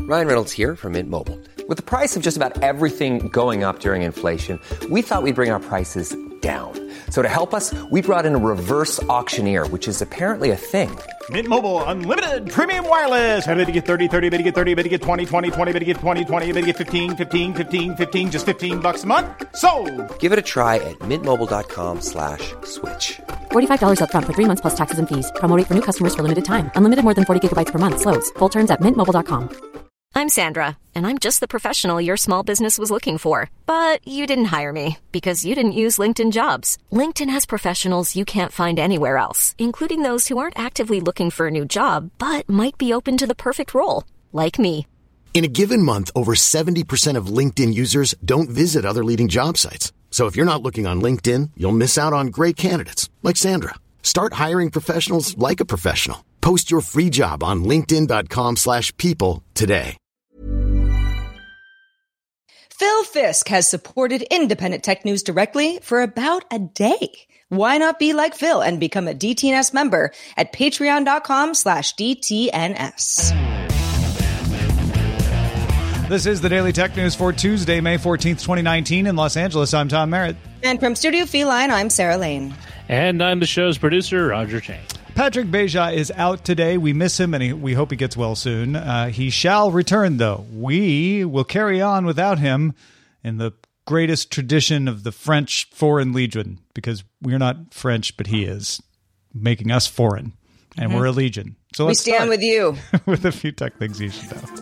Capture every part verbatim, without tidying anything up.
Ryan Reynolds here from Mint Mobile. With the price of just about everything going up during inflation, we thought we'd bring our prices down. So to help us, we brought in a reverse auctioneer, which is apparently a thing. Mint Mobile Unlimited Premium Wireless. How to get thirty, thirty, how to get thirty, how to get twenty, twenty, twenty, how to get twenty, twenty, how to get fifteen, fifteen, fifteen, fifteen, just fifteen bucks a month? Sold! Give it a try at mintmobile.com slash switch. forty-five dollars up front for three months plus taxes and fees. Promo rate for new customers for limited time. Unlimited more than forty gigabytes per month. Slows full terms at mint mobile dot com. I'm Sandra, and I'm just the professional your small business was looking for. But you didn't hire me because you didn't use LinkedIn Jobs. LinkedIn has professionals you can't find anywhere else, including those who aren't actively looking for a new job, but might be open to the perfect role, like me. In a given month, over seventy percent of LinkedIn users don't visit other leading job sites. So if you're not looking on LinkedIn, you'll miss out on great candidates like Sandra. Start hiring professionals like a professional. Post your free job on linkedin.com slash people today. Phil Fisk has supported independent tech news directly for about a day. Why not be like Phil and become a D T N S member at patreon.com slash DTNS. This is the Daily Tech News for Tuesday, May fourteenth, twenty nineteen in Los Angeles. I'm Tom Merritt. And from Studio Feline, I'm Sarah Lane. And I'm the show's producer, Roger Chang. Patrick Beja is out today. We miss him, and he, we hope he gets well soon. Uh, he shall return, though. We will carry on without him in the greatest tradition of the French Foreign Legion, because we're not French, but he is, making us foreign, and mm-hmm. we're a legion. So we let's stand start with you. with a few tech things you should know.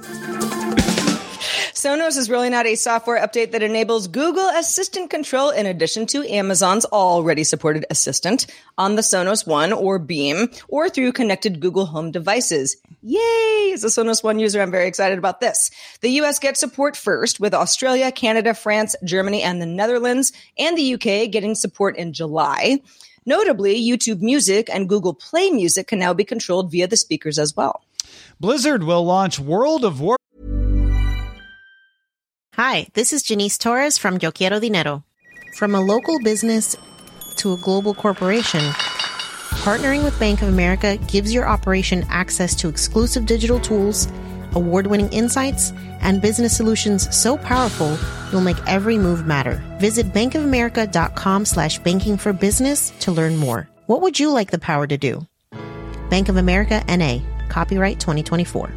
Sonos is rolling out a software update that enables Google Assistant control in addition to Amazon's already supported Assistant on the Sonos One or Beam or through connected Google Home devices. Yay! As a Sonos One user, I'm very excited about this. The U S gets support first, with Australia, Canada, France, Germany, and the Netherlands, and the U K getting support in July. Notably, YouTube Music and Google Play Music can now be controlled via the speakers as well. Blizzard will launch World of Warcraft. Hi, this is Janice Torres from Yo Quiero Dinero. From a local business to a global corporation, partnering with Bank of America gives your operation access to exclusive digital tools, award-winning insights, and business solutions so powerful you'll make every move matter. Visit bankofamerica.com slash banking for business to learn more. What would you like the power to do? Bank of America, N A. Copyright twenty twenty-four.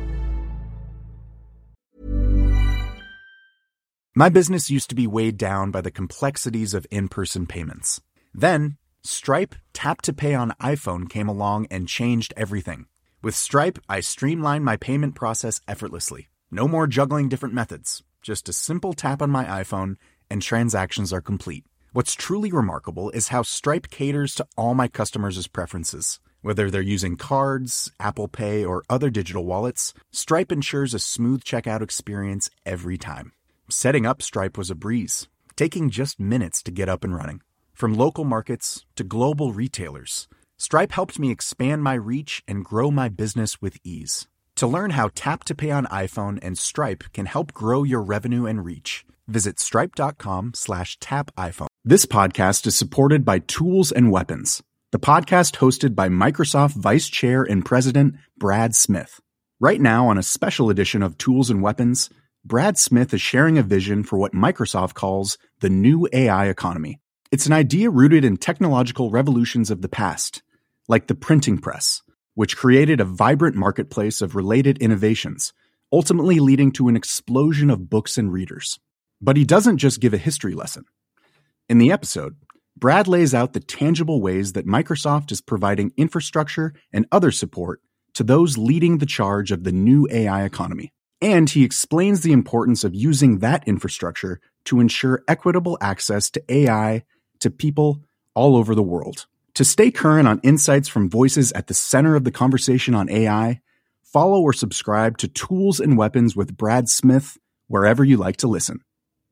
My business used to be weighed down by the complexities of in-person payments. Then, Stripe Tap to Pay on iPhone came along and changed everything. With Stripe, I streamlined my payment process effortlessly. No more juggling different methods. Just a simple tap on my iPhone and transactions are complete. What's truly remarkable is how Stripe caters to all my customers' preferences. Whether they're using cards, Apple Pay, or other digital wallets, Stripe ensures a smooth checkout experience every time. Setting up Stripe was a breeze, taking just minutes to get up and running. From local markets to global retailers, Stripe helped me expand my reach and grow my business with ease. To learn how Tap to Pay on iPhone and Stripe can help grow your revenue and reach, visit stripe.com slash tap iPhone. This podcast is supported by Tools and Weapons, the podcast hosted by Microsoft Vice Chair and President Brad Smith. Right now, on a special edition of Tools and Weapons, Brad Smith is sharing a vision for what Microsoft calls the new A I economy. It's an idea rooted in technological revolutions of the past, like the printing press, which created a vibrant marketplace of related innovations, ultimately leading to an explosion of books and readers. But he doesn't just give a history lesson. In the episode, Brad lays out the tangible ways that Microsoft is providing infrastructure and other support to those leading the charge of the new A I economy. And he explains the importance of using that infrastructure to ensure equitable access to A I to people all over the world. To stay current on insights from voices at the center of the conversation on A I, follow or subscribe to Tools and Weapons with Brad Smith wherever you like to listen.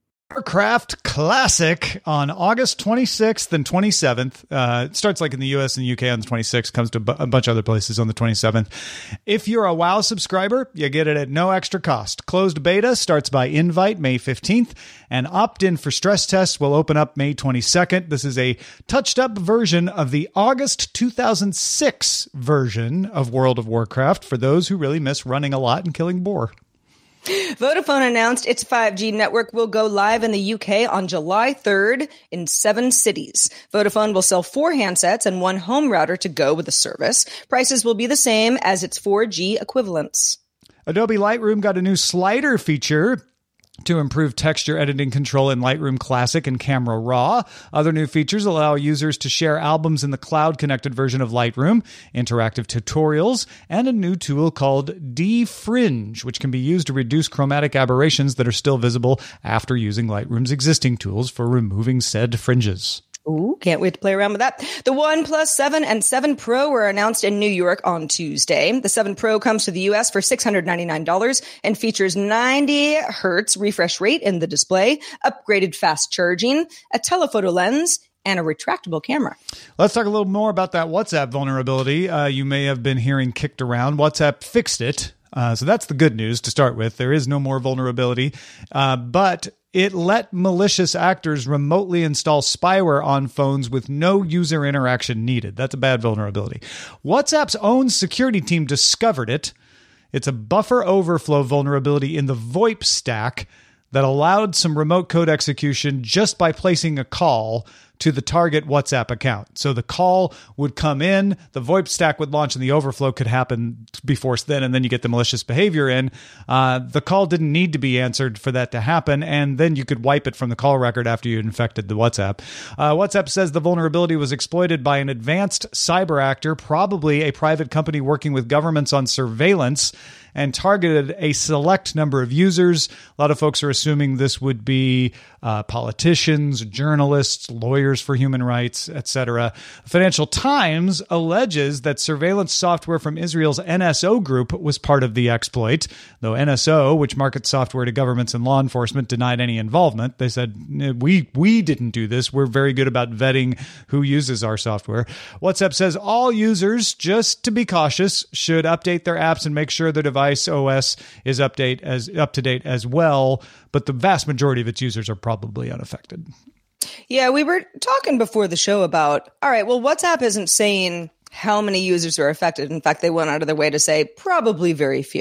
Warcraft Classic on August twenty-sixth and twenty-seventh. Uh, it starts like in the U S and U K on the twenty-sixth, comes to a bunch of other places on the twenty-seventh. If you're a WoW subscriber, you get it at no extra cost. Closed beta starts by invite May fifteenth, and opt-in for stress tests will open up May twenty-second. This is a touched-up version of the August two thousand six version of World of Warcraft for those who really miss running a lot and killing boar. Vodafone announced its five G network will go live in the U K on July third in seven cities. Vodafone will sell four handsets and one home router to go with the service. Prices will be the same as its four G equivalents. Adobe Lightroom got a new slider feature to improve texture editing control in Lightroom Classic and Camera Raw. Other new features allow users to share albums in the cloud-connected version of Lightroom, interactive tutorials, and a new tool called Defringe, which can be used to reduce chromatic aberrations that are still visible after using Lightroom's existing tools for removing said fringes. Ooh, can't wait to play around with that. The OnePlus seven and seven Pro were announced in New York on Tuesday. The seven Pro comes to the U S for six hundred ninety-nine dollars and features ninety hertz refresh rate in the display, upgraded fast charging, a telephoto lens, and a retractable camera. Let's talk a little more about that WhatsApp vulnerability. Uh, you may have been hearing kicked around. WhatsApp fixed it. Uh, so that's the good news to start with. There is no more vulnerability, uh, but it let malicious actors remotely install spyware on phones with no user interaction needed. That's a bad vulnerability. WhatsApp's own security team discovered it. It's a buffer overflow vulnerability in the VoIP stack that allowed some remote code execution just by placing a call to the target WhatsApp account. So the call would come in, the VoIP stack would launch, and the overflow could happen before then, and then you get the malicious behavior in. Uh, the call didn't need to be answered for that to happen, and then you could wipe it from the call record after you infected the WhatsApp. Uh, WhatsApp says the vulnerability was exploited by an advanced cyber actor, probably a private company working with governments on surveillance, and targeted a select number of users. A lot of folks are assuming this would be uh, politicians, journalists, lawyers for human rights, et cetera. Financial Times alleges that surveillance software from Israel's N S O group was part of the exploit, though N S O, which markets software to governments and law enforcement, denied any involvement. They said, we we didn't do this. We're very good about vetting who uses our software. WhatsApp says all users, just to be cautious, should update their apps and make sure their device O S is update as up to date as well, but the vast majority of its users are probably unaffected. Yeah, we were talking before the show about, all right, well, WhatsApp isn't saying how many users are affected. In fact, they went out of their way to say probably very few.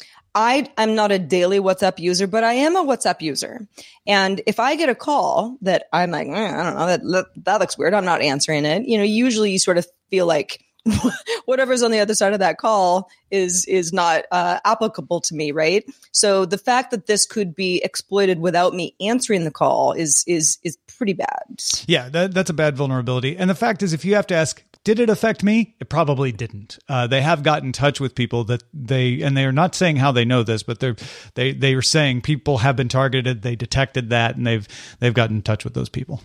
I, I'm not a daily WhatsApp user, but I am a WhatsApp user. And if I get a call that I'm like, eh, I don't know, that, that looks weird, I'm not answering it. You know, usually you sort of feel like whatever's on the other side of that call is is not uh, applicable to me, right? So the fact that this could be exploited without me answering the call is is is pretty bad. Yeah, that, that's a bad vulnerability. And the fact is, if you have to ask, did it affect me? It probably didn't. Uh, they have got in touch with people that they, and they are not saying how they know this, but they're they they are saying people have been targeted. They detected that, and they've they've gotten in touch with those people.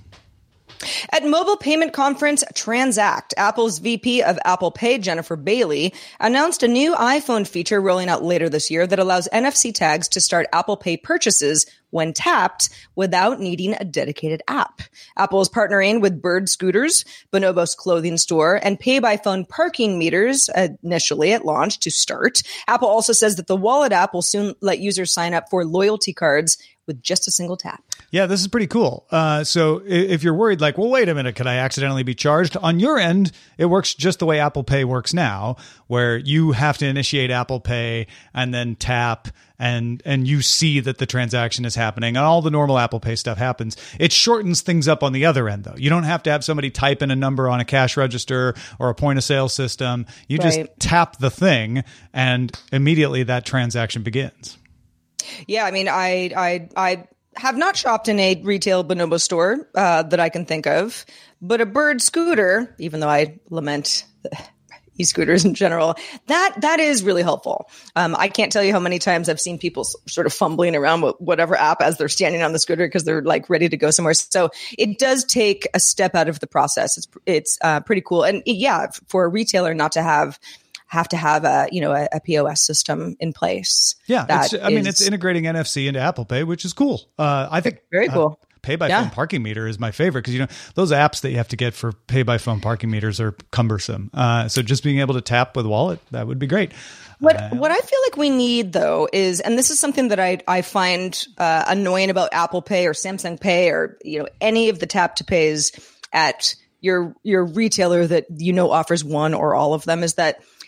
At mobile payment conference Transact, Apple's V P of Apple Pay, Jennifer Bailey, announced a new iPhone feature rolling out later this year that allows N F C tags to start Apple Pay purchases when tapped without needing a dedicated app. Apple is partnering with Bird Scooters, Bonobos clothing store, and Pay by Phone parking meters initially at launch to start. Apple also says that the Wallet app will soon let users sign up for loyalty cards with just a single tap. Yeah, this is pretty cool. Uh, so if you're worried, like, well, wait a minute, could I accidentally be charged? On your end, it works just the way Apple Pay works now, where you have to initiate Apple Pay and then tap, and and you see that the transaction is happening, and all the normal Apple Pay stuff happens. It shortens things up on the other end, though. You don't have to have somebody type in a number on a cash register or a point of sale system. You right. just tap the thing, and immediately that transaction begins. Yeah, I mean, I I I have not shopped in a retail bonobo store uh, that I can think of, but a Bird scooter, even though I lament e-scooters in general, that that is really helpful. Um, I can't tell you how many times I've seen people s- sort of fumbling around with whatever app as they're standing on the scooter because they're like ready to go somewhere. So it does take a step out of the process. It's it's uh, pretty cool, and yeah, for a retailer not to have. have to have a, you know, a, a P O S system in place. Yeah. It's, I is, mean, it's integrating N F C into Apple Pay, which is cool. Uh, I think very cool. Uh, Pay by yeah. phone parking meter is my favorite because, you know, those apps that you have to get for pay by phone parking meters are cumbersome. Uh, so just being able to tap with Wallet, that would be great. What uh, what I feel like we need, though, is, and this is something that I I find uh, annoying about Apple Pay or Samsung Pay or, you know, any of the tap to pays at your your retailer that, you know, offers one or all of them, is that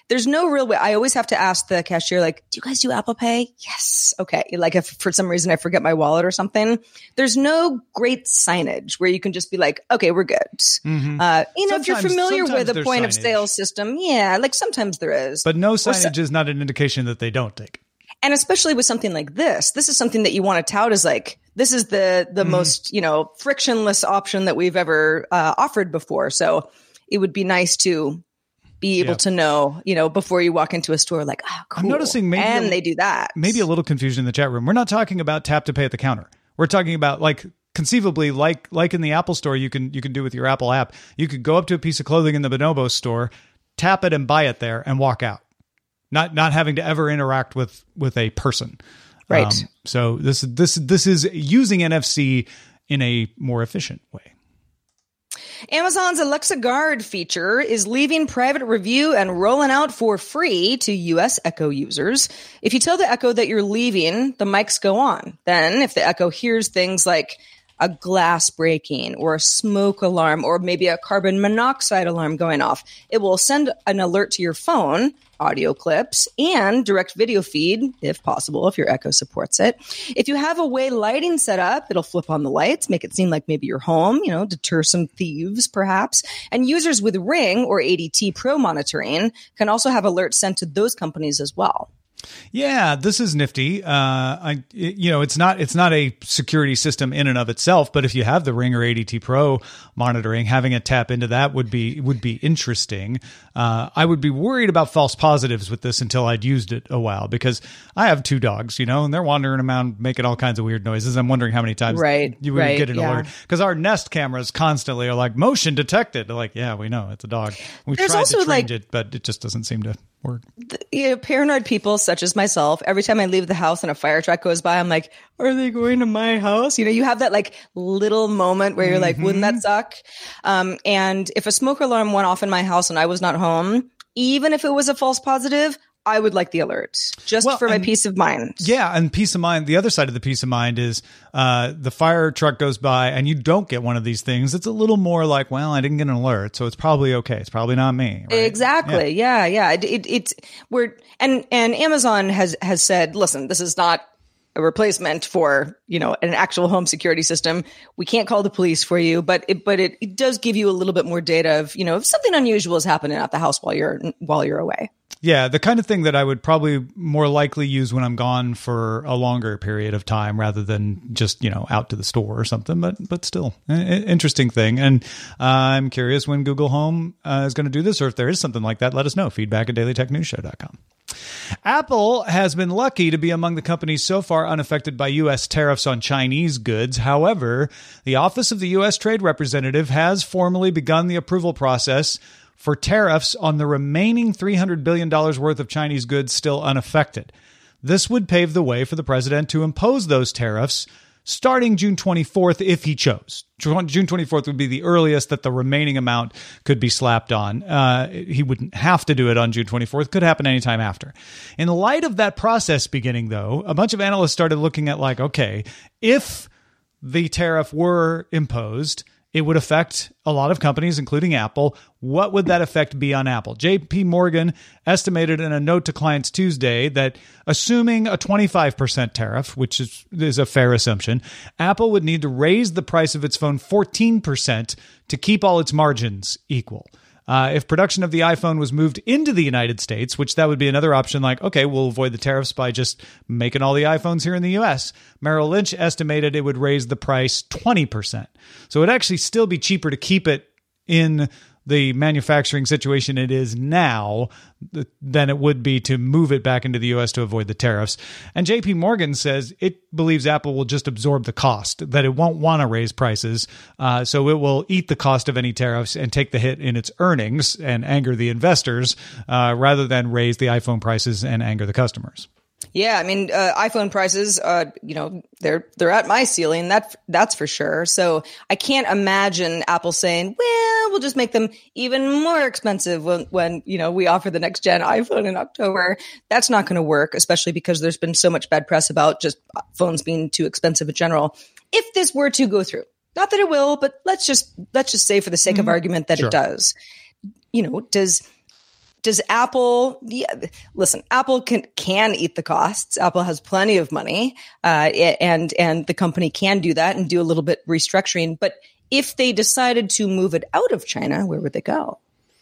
there's no real way. I always have to ask the cashier, like, do you guys do Apple Pay? Yes. Okay. Like if for some reason I forget my wallet or something, there's no great signage where you can just be like, okay, we're good. Mm-hmm. Uh, you know, sometimes, if you're familiar with a point signage. of sale system, yeah, like sometimes there is. But no signage so- is not an indication that they don't take. And especially with something like this, this is something that you want to tout as like, this is the the mm-hmm. most, you know, frictionless option that we've ever uh, offered before. So it would be nice to be able yep. to know, you know, before you walk into a store, like, oh, cool. I'm noticing maybe and a, they do that. Maybe a little confusion in the chat room. We're not talking about tap to pay at the counter. We're talking about like conceivably, like like in the Apple store, you can you can do with your Apple app. You could go up to a piece of clothing in the Bonobo store, tap it and buy it there, and walk out. Not not having to ever interact with with a person. Right. Um, so this this this is using N F C in a more efficient way. Amazon's Alexa Guard feature is leaving private review and rolling out for free to U S Echo users. If you tell the Echo that you're leaving, the mics go on. Then if the Echo hears things like a glass breaking or a smoke alarm or maybe a carbon monoxide alarm going off, it will send an alert to your phone, audio clips, and direct video feed, if possible, if your Echo supports it. If you have away lighting set up, it'll flip on the lights, make it seem like maybe you're home, you know, deter some thieves, perhaps. And users with Ring or A D T Pro monitoring can also have alerts sent to those companies as well. Yeah, this is nifty. Uh, I, you know, it's not it's not a security system in and of itself, but if you have the Ring or A D T Pro monitoring, having it tap into that would be would be interesting. Uh, I would be worried about false positives with this until I'd used it a while, because I have two dogs, you know, and they're wandering around making all kinds of weird noises. I'm wondering how many times right, you would right, get an yeah. alert, because our Nest cameras constantly are like motion detected. They're like, yeah, we know it's a dog. We There's tried also to change like, it, but it just doesn't seem to work. The, you know, paranoid people such as myself, every time I leave the house and a fire truck goes by, I'm like, are they going to my house? You know, you have that like little moment where you're mm-hmm. like, wouldn't that suck? Um, and if a smoke alarm went off in my house and I was not home, even if it was a false positive, I would like the alert just well, for my and, peace of mind. Yeah. And peace of mind. The other side of the peace of mind is uh, the fire truck goes by and you don't get one of these things. It's a little more like, well, I didn't get an alert, so it's probably okay. It's probably not me. Right? Exactly. Yeah. Yeah. yeah. It, it, it's we're and and Amazon has has said, listen, this is not a replacement for, you know, an actual home security system. We can't call the police for you, but it, but it, it does give you a little bit more data of, you know, if something unusual is happening at the house while you're while you're away. Yeah, the kind of thing that I would probably more likely use when I'm gone for a longer period of time rather than just, you know, out to the store or something. But but still, an interesting thing. And uh, I'm curious when Google Home uh, is going to do this, or if there is something like that, let us know. Feedback at daily tech news show dot com. Apple has been lucky to be among the companies so far unaffected by U S tariffs on Chinese goods. However, the Office of the U S Trade Representative has formally begun the approval process for tariffs on the remaining three hundred billion dollars worth of Chinese goods still unaffected. This would pave the way for the president to impose those tariffs starting June twenty-fourth if he chose. June twenty-fourth would be the earliest that the remaining amount could be slapped on. Uh, he wouldn't have to do it on June twenty-fourth. Could happen anytime after. In light of that process beginning, though, a bunch of analysts started looking at like, okay, if the tariff were imposed, it would affect a lot of companies, including Apple. What would that effect be on Apple? J P Morgan estimated in a note to clients Tuesday that assuming a twenty-five percent tariff, which is, is a fair assumption, Apple would need to raise the price of its phone fourteen percent to keep all its margins equal. Uh, if production of the iPhone was moved into the United States, which that would be another option, like, okay, we'll avoid the tariffs by just making all the iPhones here in the U S. Merrill Lynch estimated it would raise the price twenty percent. So it'd actually still be cheaper to keep it in the manufacturing situation it is now than it would be to move it back into the U S to avoid the tariffs. And J P Morgan says it believes Apple will just absorb the cost, that it won't want to raise prices. Uh, so it will eat the cost of any tariffs and take the hit in its earnings and anger the investors uh, rather than raise the iPhone prices and anger the customers. Yeah, I mean, uh, iPhone prices, uh, you know, they're they're at my ceiling. That that's for sure. So I can't imagine Apple saying, "Well, we'll just make them even more expensive when when you know we offer the next gen iPhone in October." That's not going to work, especially because there's been so much bad press about just phones being too expensive in general. If this were to go through, not that it will, but let's just let's just say for the sake mm-hmm. of argument that sure. it does. You know, does. does Apple, yeah, listen, Apple can, can eat the costs. Apple has plenty of money, uh, and, and the company can do that and do a little bit restructuring. But if they decided to move it out of China, where would they go?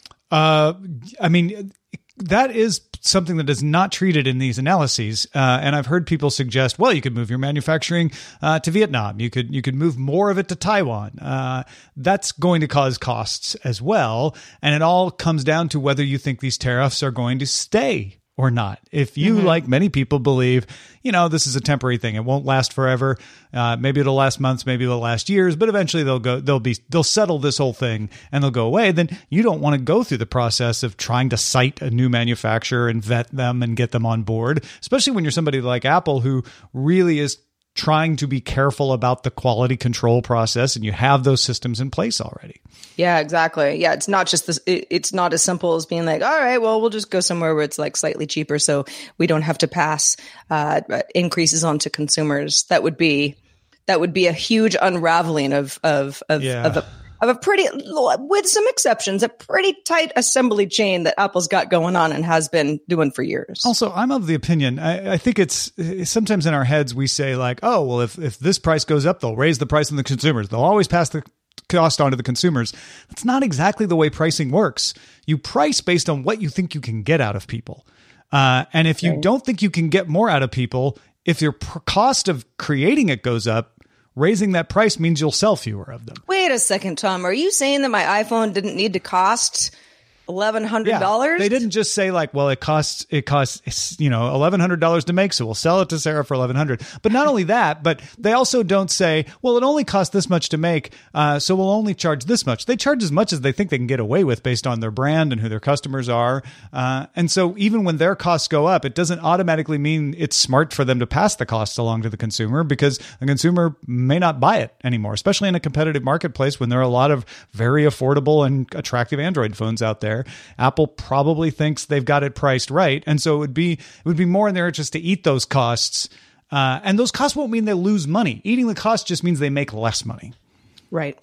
Uh, I mean, that is something that is not treated in these analyses. Uh, and I've heard people suggest, well, you could move your manufacturing uh, to Vietnam. You could you could move more of it to Taiwan. Uh, that's going to cause costs as well. And it all comes down to whether you think these tariffs are going to stay or not. If you, mm-hmm. like many people, believe, you know, this is a temporary thing, it won't last forever. Uh, maybe it'll last months, maybe it'll last years, but eventually they'll go, they'll be, they'll settle this whole thing and they'll go away. Then you don't want to go through the process of trying to cite a new manufacturer and vet them and get them on board, especially when you're somebody like Apple who really is trying to be careful about the quality control process, and you have those systems in place already. Yeah, exactly. Yeah, it's not just this. It, it's not as simple as being like, all right, well, we'll just go somewhere where it's like slightly cheaper, so we don't have to pass uh, increases on to consumers. That would be that would be a huge unraveling of of of, yeah. of a of a pretty, with some exceptions, a pretty tight assembly chain that Apple's got going on and has been doing for years. Also, I'm of the opinion, I, I think it's sometimes in our heads we say like, oh, well, if, if this price goes up, they'll raise the price on the consumers. They'll always pass the cost on to the consumers. That's not exactly the way pricing works. You price based on what you think you can get out of people. Uh, and if you okay. don't think you can get more out of people, if your pr- cost of creating it goes up, raising that price means you'll sell fewer of them. Wait a second, Tom. Are you saying that my iPhone didn't need to cost eleven hundred dollars? Yeah, they didn't just say like, well, it costs, it costs, you know, eleven hundred dollars to make, so we'll sell it to Sarah for eleven hundred dollars. But not only that, but they also don't say, well, it only costs this much to make, uh, so we'll only charge this much. They charge as much as they think they can get away with based on their brand and who their customers are. Uh, and so even when their costs go up, it doesn't automatically mean it's smart for them to pass the costs along to the consumer, because the consumer may not buy it anymore, especially in a competitive marketplace when there are a lot of very affordable and attractive Android phones out there. Apple probably thinks they've got it priced right, and so it would be it would be more in their interest to eat those costs. Uh, and those costs won't mean they lose money. Eating the cost just means they make less money. Right.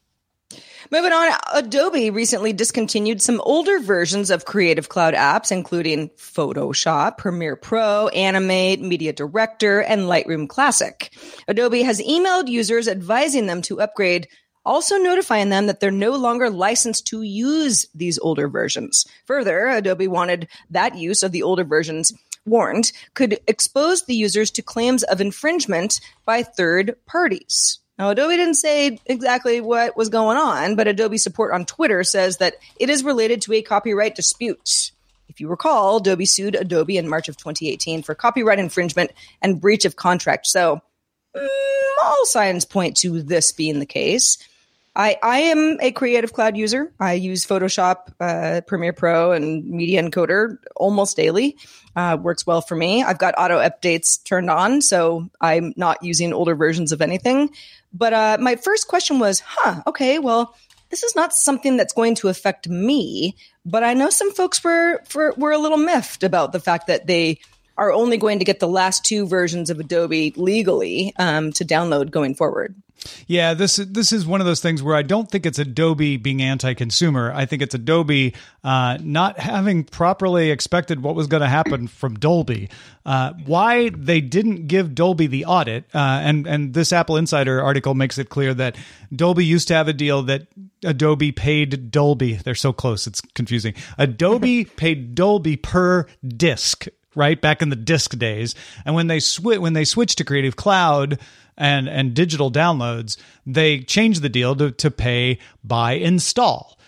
Moving on, Adobe recently discontinued some older versions of Creative Cloud apps, including Photoshop, Premiere Pro, Animate, Media Director, and Lightroom Classic. Adobe has emailed users advising them to upgrade, also notifying them that they're no longer licensed to use these older versions. Further, Adobe wanted that use of the older versions, warned, could expose the users to claims of infringement by third parties. Now, Adobe didn't say exactly what was going on, but Adobe support on Twitter says that it is related to a copyright dispute. If you recall, Adobe sued Adobe in March of twenty eighteen for copyright infringement and breach of contract. So mm, all signs point to this being the case. I, I am a Creative Cloud user. I use Photoshop, uh, Premiere Pro, and Media Encoder almost daily. Uh, works well for me. I've got auto updates turned on, so I'm not using older versions of anything. But uh, my first question was, huh, okay, well, this is not something that's going to affect me. But I know some folks were, for, were a little miffed about the fact that they are only going to get the last two versions of Adobe legally um, to download going forward. Yeah, this this is one of those things where I don't think it's Adobe being anti-consumer. I think it's Adobe uh, not having properly expected what was going to happen from Dolby. Uh, why they didn't give Dolby the audit, uh, and, and this Apple Insider article makes it clear that Dolby used to have a deal that Adobe paid Dolby. They're so close, it's confusing. Adobe paid Dolby per disc, right, back in the disc days. And when they sw- when they switched to Creative Cloud and and digital downloads, they changed the deal to, to pay by install.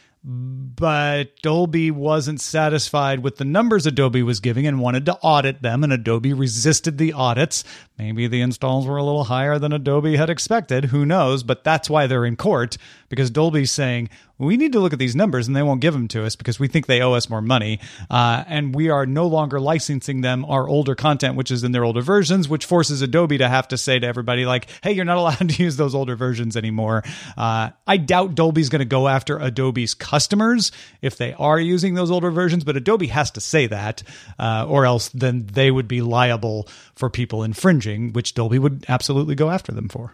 But Dolby wasn't satisfied with the numbers Adobe was giving and wanted to audit them, and Adobe resisted the audits. Maybe the installs were a little higher than Adobe had expected. Who knows? But that's why they're in court, because Dolby's saying, we need to look at these numbers, and they won't give them to us because we think they owe us more money. Uh, and we are no longer licensing them our older content, which is in their older versions, which forces Adobe to have to say to everybody like, hey, you're not allowed to use those older versions anymore. Uh, I doubt Dolby's going to go after Adobe's customers if they are using those older versions, but Adobe has to say that, uh, or else then they would be liable for people infringing, which Dolby would absolutely go after them for.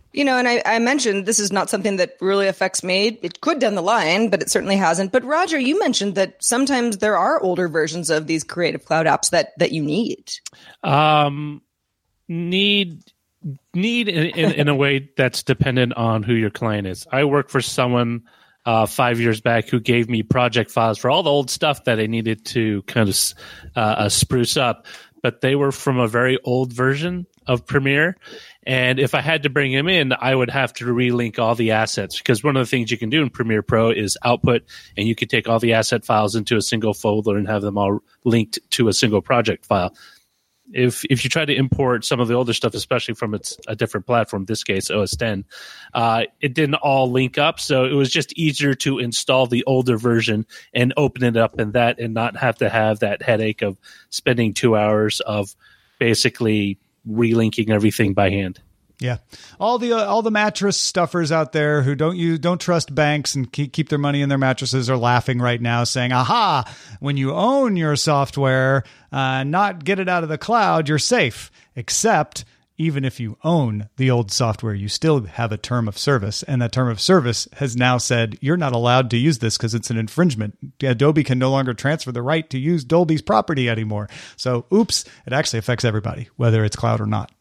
You know, and I, I mentioned this is not something that really affects me. It could down the line, but it certainly hasn't. But Roger, you mentioned that sometimes there are older versions of these Creative Cloud apps that that you need. Um, need need in, in, in a way that's dependent on who your client is. I work for someone uh, five years back who gave me project files for all the old stuff that I needed to kind of uh, uh, spruce up, but they were from a very old version of Premiere. And if I had to bring him in, I would have to relink all the assets, because one of the things you can do in Premiere Pro is output, and you can take all the asset files into a single folder and have them all linked to a single project file. If if you try to import some of the older stuff, especially from its a different platform, in this case O S ten, uh, it didn't all link up. So it was just easier to install the older version and open it up in that, and not have to have that headache of spending two hours of basically relinking everything by hand. Yeah, all the uh, all the mattress stuffers out there who don't you don't trust banks and keep keep their money in their mattresses are laughing right now, saying, "Aha! When you own your software, uh, not get it out of the cloud, you're safe." Except, even if you own the old software, you still have a term of service, and that term of service has now said you're not allowed to use this because it's an infringement. Adobe can no longer transfer the right to use Dolby's property anymore. So, oops! It actually affects everybody, whether it's cloud or not.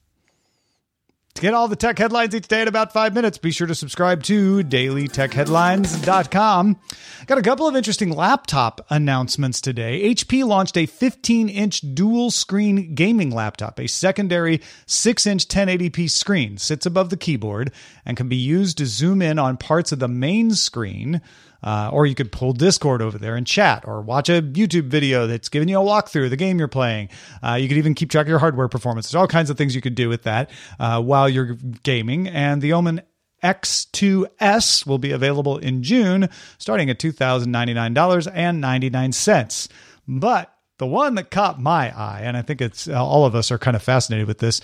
To get all the tech headlines each day in about five minutes, be sure to subscribe to daily tech headlines dot com. Got a couple of interesting laptop announcements today. H P launched a fifteen inch dual screen gaming laptop. A secondary six inch ten eighty p screen sits above the keyboard and can be used to zoom in on parts of the main screen. Uh, or you could pull Discord over there and chat, or watch a YouTube video that's giving you a walkthrough of the game you're playing. Uh, you could even keep track of your hardware performance. There's all kinds of things you could do with that uh, while you're gaming. And the Omen X two S will be available in June, starting at two thousand ninety-nine dollars and ninety-nine cents. But the one that caught my eye, and I think it's uh, all of us are kind of fascinated with this,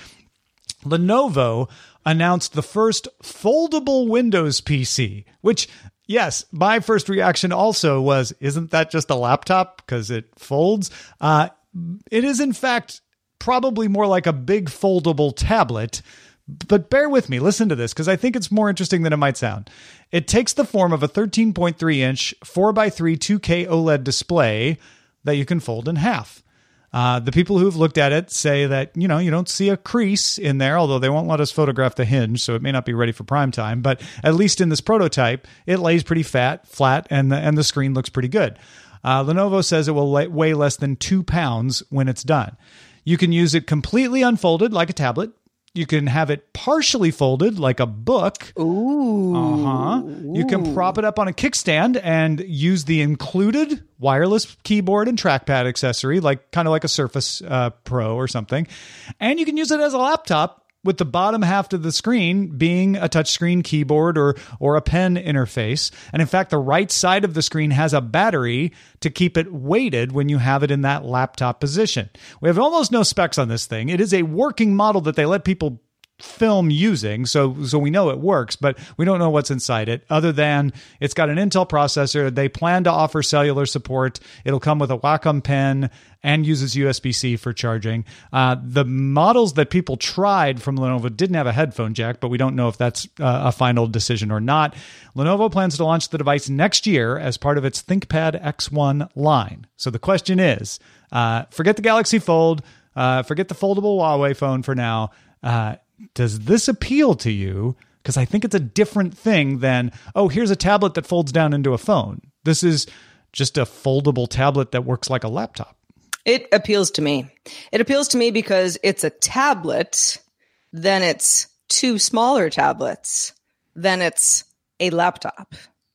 Lenovo announced the first foldable Windows P C, which... Yes, my first reaction also was, isn't that just a laptop because it folds? Uh, it is, in fact, probably more like a big foldable tablet. But bear with me. Listen to this, because I think it's more interesting than it might sound. It takes the form of a thirteen point three inch four by three two K OLED display that you can fold in half. Uh, the people who've looked at it say that, you know, you don't see a crease in there, although they won't let us photograph the hinge, so it may not be ready for prime time. But at least in this prototype, it lays pretty fat, flat, and the, and the screen looks pretty good. Uh, Lenovo says it will lay, weigh less than two pounds when it's done. You can use it completely unfolded like a tablet. You can have it partially folded like a book. Ooh. Uh-huh. You can prop it up on a kickstand and use the included wireless keyboard and trackpad accessory, like kind of like a Surface uh, Pro or something. And you can use it as a laptop, with the bottom half of the screen being a touchscreen keyboard or or a pen interface. And in fact, the right side of the screen has a battery to keep it weighted when you have it in that laptop position. We have almost no specs on this thing. It is a working model that they let people film using, so so we know it works, but we don't know what's inside it, other than it's got an Intel processor. They plan to offer cellular support. It'll come with a Wacom pen and uses U S B C for charging. Uh, the models that people tried from Lenovo didn't have a headphone jack, but we don't know if that's uh, a final decision or not. Lenovo plans to launch the device next year as part of its ThinkPad X one line. So the question is, uh, forget the Galaxy Fold, uh, forget the foldable Huawei phone for now. Uh, Does this appeal to you? Because I think it's a different thing than, oh, here's a tablet that folds down into a phone. This is just a foldable tablet that works like a laptop. It appeals to me. It appeals to me because it's a tablet, then it's two smaller tablets, then it's a laptop.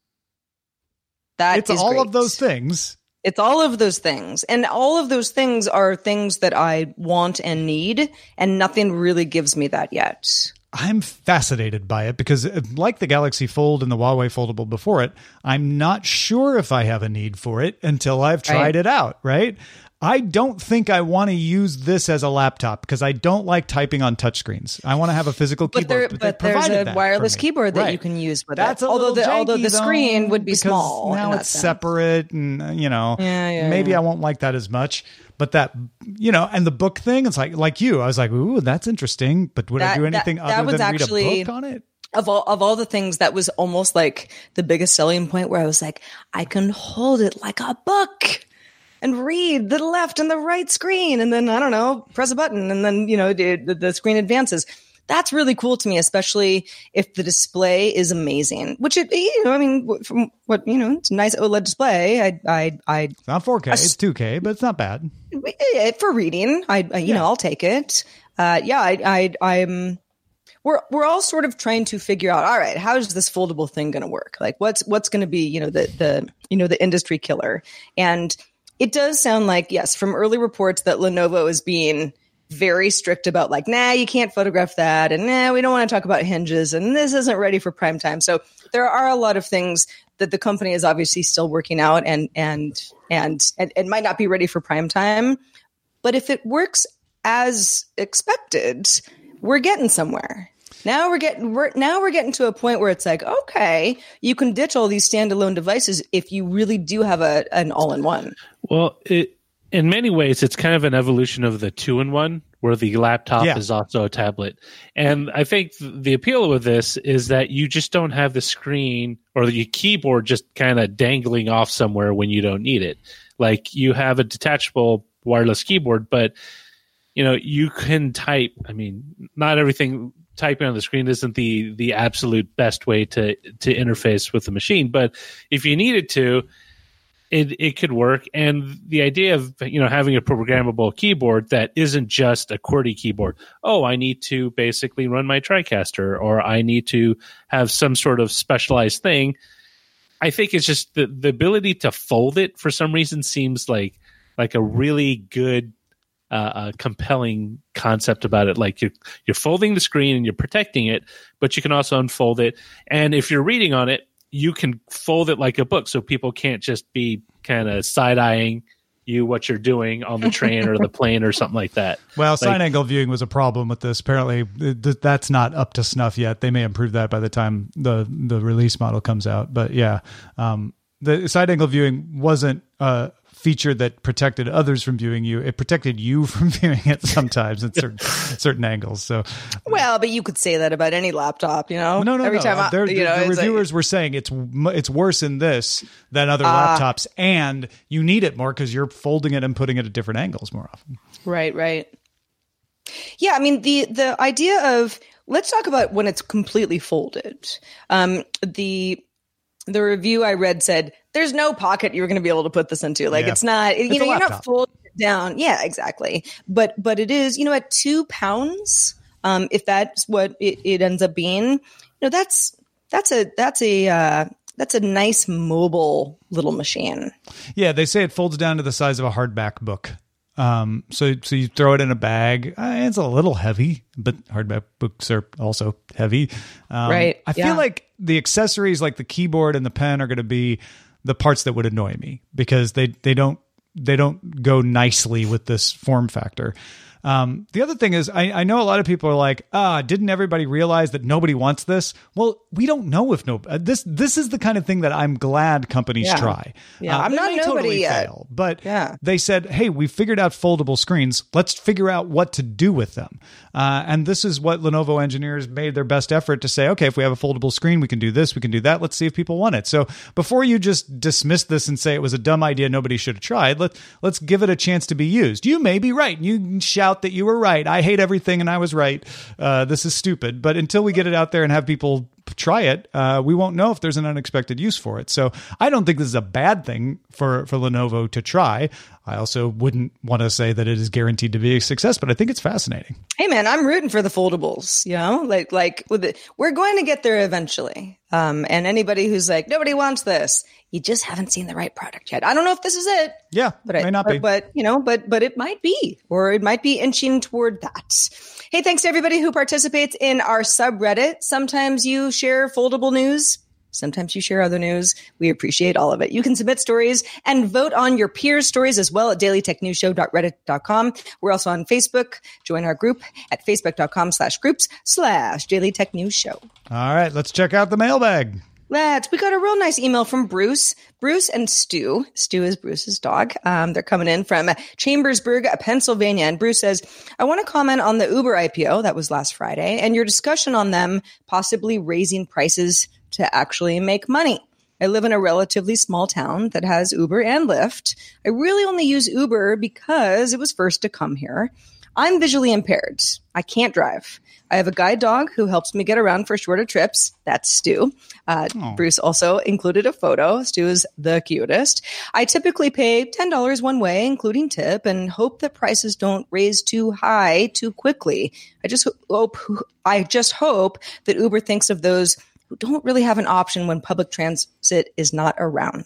That it's is all great. of those things. It's all of those things. And all of those things are things that I want and need, and nothing really gives me that yet. I'm fascinated by it because, like the Galaxy Fold and the Huawei Foldable before it, I'm not sure if I have a need for it until I've tried right. it out, right? I don't think I want to use this as a laptop because I don't like typing on touchscreens. I want to have a physical but keyboard. There, but but there's a wireless keyboard that right. you can use with That's it. A although the janky, although the screen though, would be small. Now it's sense. separate, and you know, yeah, yeah, maybe yeah. I won't like that as much. But that, you know, and the book thing, it's like like you. I was like, ooh, that's interesting. But would that, I do anything that, other that was than actually, read a book on it? Of all of all the things, that was almost like the biggest selling point. Where I was like, I can hold it like a book. And read the left and the right screen, and then I don't know, press a button, and then you know the, the screen advances. That's really cool to me, especially if the display is amazing. Which it, you know, I mean, from what you know, it's a nice OLED display. I, I, I. It's not four K, it's two K, but it's not bad for reading. I, I you yeah. know, I'll take it. Uh, yeah, I, I, I'm. We're we're all sort of trying to figure out. All right, how is this foldable thing going to work? Like, what's what's going to be, you know, the the you know the industry killer and. It does sound like, yes, from early reports that Lenovo is being very strict about like, nah, you can't photograph that. And nah, we don't want to talk about hinges. And this isn't ready for prime time. So there are a lot of things that the company is obviously still working out and and and and, and might not be ready for prime time. But if it works as expected, we're getting somewhere. Now we're getting we're now we're getting to a point where it's like, okay, you can ditch all these standalone devices if you really do have a an all-in-one. Well, it, in many ways, it's kind of an evolution of the two-in-one, where the laptop yeah. is also a tablet. And I think the appeal with this is that you just don't have the screen or the keyboard just kind of dangling off somewhere when you don't need it. Like you have a detachable wireless keyboard, but you know you can type. I mean, not everything. Typing on the screen isn't the the absolute best way to to interface with the machine, but if you needed to, it it could work. And the idea of you know having a programmable keyboard that isn't just a QWERTY keyboard. Oh, I need to basically run my TriCaster, or I need to have some sort of specialized thing. I think it's just the the ability to fold it for some reason seems like like a really good. Uh, a compelling concept about it. Like you're, you're folding the screen and you're protecting it, but you can also unfold it. And if you're reading on it, you can fold it like a book. So people can't just be kind of side eyeing you, what you're doing on the train or the plane or something like that. Well, like, side angle viewing was a problem with this. Apparently th- that's not up to snuff yet. They may improve that by the time the, the release model comes out. But yeah, um, the side angle viewing wasn't, uh, feature that protected others from viewing you. It protected you from viewing it sometimes at certain certain angles. So, well, but you could say that about any laptop, you know. No, no, Every no. time I, They're, you know, the reviewers like, were saying it's it's worse in this than other uh, laptops, and you need it more because you're folding it and putting it at different angles more often. Right, right. Yeah, I mean the the idea of let's talk about when it's completely folded. Um, the The review I read said there's no pocket you're going to be able to put this into. Like yeah. it's not, you it's know, you're not folding it down. Yeah, exactly. But but it is, you know, at two pounds, um, if that's what it, it ends up being, you know, that's that's a that's a uh, that's a nice mobile little machine. Yeah, they say it folds down to the size of a hardback book. Um, so, so you throw it in a bag. Uh, it's a little heavy, but hardback books are also heavy. Um, right. I yeah. feel like the accessories like the keyboard and the pen are going to be the parts that would annoy me because they, they don't, they don't go nicely with this form factor. Um, the other thing is I, I know a lot of people are like, ah, didn't everybody realize that nobody wants this? Well, we don't know if no, uh, this, this is the kind of thing that I'm glad companies yeah. try. Yeah. Uh, I'm not nobody totally yet. Fail, but yeah. they said, hey, we figured out foldable screens. Let's figure out what to do with them. Uh, and this is what Lenovo engineers made their best effort to say, okay, if we have a foldable screen, we can do this, we can do that. Let's see if people want it. So before you just dismiss this and say it was a dumb idea, nobody should have tried, let, let's give it a chance to be used. You may be right. You can shout that you were right. I hate everything and I was right. Uh, this is stupid. But until we get it out there and have people try it, uh, we won't know if there's an unexpected use for it. So I don't think this is a bad thing for, for Lenovo to try. I also wouldn't want to say that it is guaranteed to be a success, but I think it's fascinating. Hey man, I'm rooting for the foldables, you know, like, like with it, we're going to get there eventually. Um, and anybody who's like, nobody wants this, you just haven't seen the right product yet. I don't know if this is it. Yeah, but may I, not but, be. But, you know, but, but it might be, or it might be inching toward that. Hey, thanks to everybody who participates in our subreddit. Sometimes you share foldable news. Sometimes you share other news. We appreciate all of it. You can submit stories and vote on your peers' stories as well at daily tech news show dot reddit dot com. We're also on Facebook. Join our group at facebook.com slash groups slash Daily Tech News Show. All right, let's check out the mailbag. Let's. We got a real nice email from Bruce. Bruce and Stu. Stu is Bruce's dog. Um, they're coming in from Chambersburg, Pennsylvania. And Bruce says, I want to comment on the Uber I P O that was last Friday and your discussion on them possibly raising prices to actually make money. I live in a relatively small town that has Uber and Lyft. I really only use Uber because it was first to come here. I'm visually impaired. I can't drive. I have a guide dog who helps me get around for shorter trips. That's Stu. Uh, Bruce also included a photo. Stu is the cutest. I typically pay ten dollars one way, including tip, and hope that prices don't raise too high too quickly. I just hope, I just hope that Uber thinks of those who don't really have an option when public transit is not around.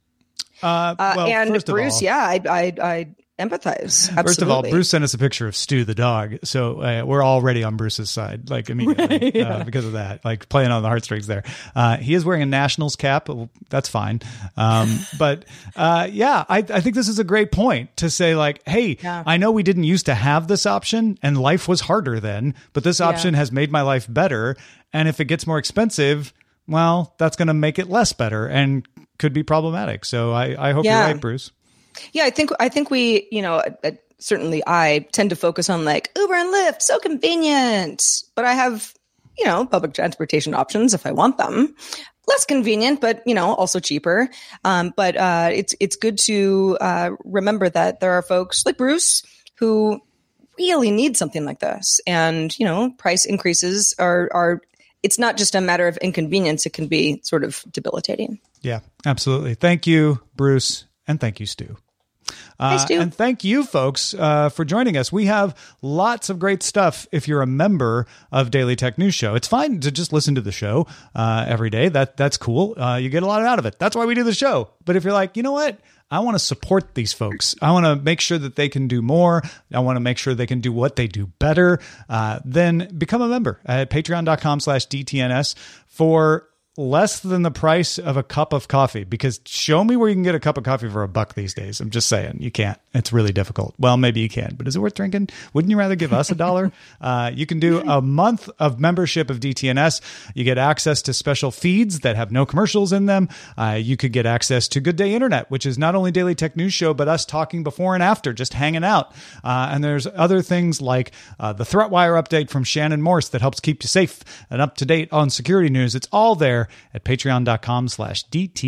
Uh, well, uh, and first of Bruce, all, yeah, I, I, I empathize. Absolutely. First of all, Bruce sent us a picture of Stu the dog, so uh, we're already on Bruce's side, like immediately yeah. uh, because of that, like playing on the heartstrings there. Uh, he is wearing a Nationals cap. That's fine. Um, but uh, yeah, I, I think this is a great point to say like, hey, yeah. I know we didn't used to have this option and life was harder then, but this option yeah. has made my life better. And if it gets more expensive, well, that's going to make it less better and could be problematic. So I, I hope yeah. you're right, Bruce. Yeah, I think I think we, you know, uh, certainly I tend to focus on like Uber and Lyft, so convenient. But I have, you know, public transportation options if I want them. Less convenient, but, you know, also cheaper. Um, but uh, it's it's good to uh, remember that there are folks like Bruce who really need something like this. And, you know, price increases are are it's not just a matter of inconvenience. It can be sort of debilitating. Yeah, absolutely. Thank you, Bruce. And thank you, Stu. Uh, Hi, Stu. And thank you, folks, uh, for joining us. We have lots of great stuff if you're a member of Daily Tech News Show. It's fine to just listen to the show uh, every day. That That's cool. Uh, you get a lot out of it. That's why we do the show. But if you're like, you know what? I want to support these folks. I want to make sure that they can do more. I want to make sure they can do what they do better. Uh, then become a member at patreon.com slash DTNS for less than the price of a cup of coffee, because show me where you can get a cup of coffee for a buck these days. I'm just saying you can't. It's really difficult. Well, maybe you can, but is it worth drinking? Wouldn't you rather give us a dollar? uh, you can do a month of membership of D T N S. You get access to special feeds that have no commercials in them. Uh, you could get access to Good Day Internet, which is not only Daily Tech News Show, but us talking before and after, just hanging out. Uh, and there's other things like uh, the ThreatWire update from Shannon Morse that helps keep you safe and up to date on security news. It's all there at patreon.com slash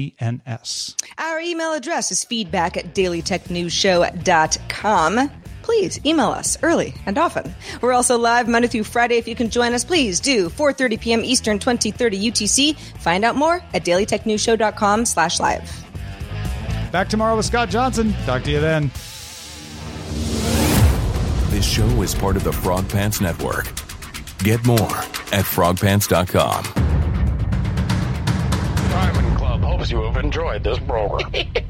DTNS. Our email address is feedback at daily tech news show dot com. Please email us early and often. We're also live Monday through Friday. If you can join us, please do. four thirty p.m. Eastern, twenty thirty U T C. Find out more at daily tech news show dot com slash live. Back tomorrow with Scott Johnson. Talk to you then. This show is part of the Frog Pants Network. Get more at frog pants dot com. Diamond Club hopes you have enjoyed this program.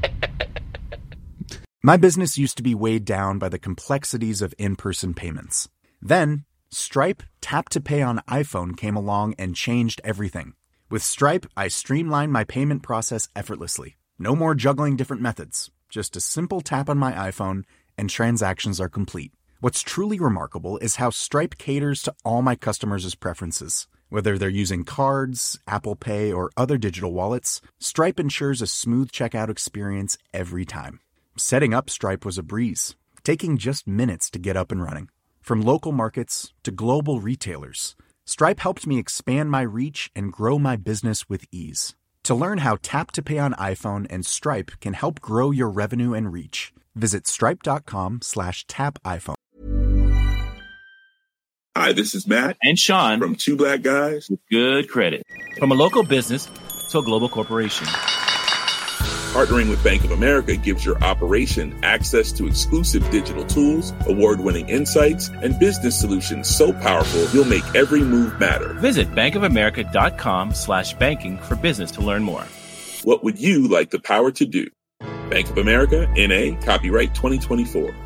My business used to be weighed down by the complexities of in-person payments. Then, Stripe Tap to Pay on iPhone came along and changed everything. With Stripe, I streamlined my payment process effortlessly. No more juggling different methods. Just a simple tap on my iPhone and transactions are complete. What's truly remarkable is how Stripe caters to all my customers' preferences. Whether they're using cards, Apple Pay, or other digital wallets, Stripe ensures a smooth checkout experience every time. Setting up Stripe was a breeze, taking just minutes to get up and running. From local markets to global retailers, Stripe helped me expand my reach and grow my business with ease. To learn how Tap to Pay on iPhone and Stripe can help grow your revenue and reach, visit stripe.com slash tap iPhone. Hi, this is Matt and Sean from Two Black Guys with Good Credit. From a local business to a global corporation, partnering with Bank of America gives your operation access to exclusive digital tools, award-winning insights, and business solutions so powerful you'll make every move matter. Visit bankofamerica.com slash banking for business to learn more. What would you like the power to do? Bank of America, N A, copyright twenty twenty-four.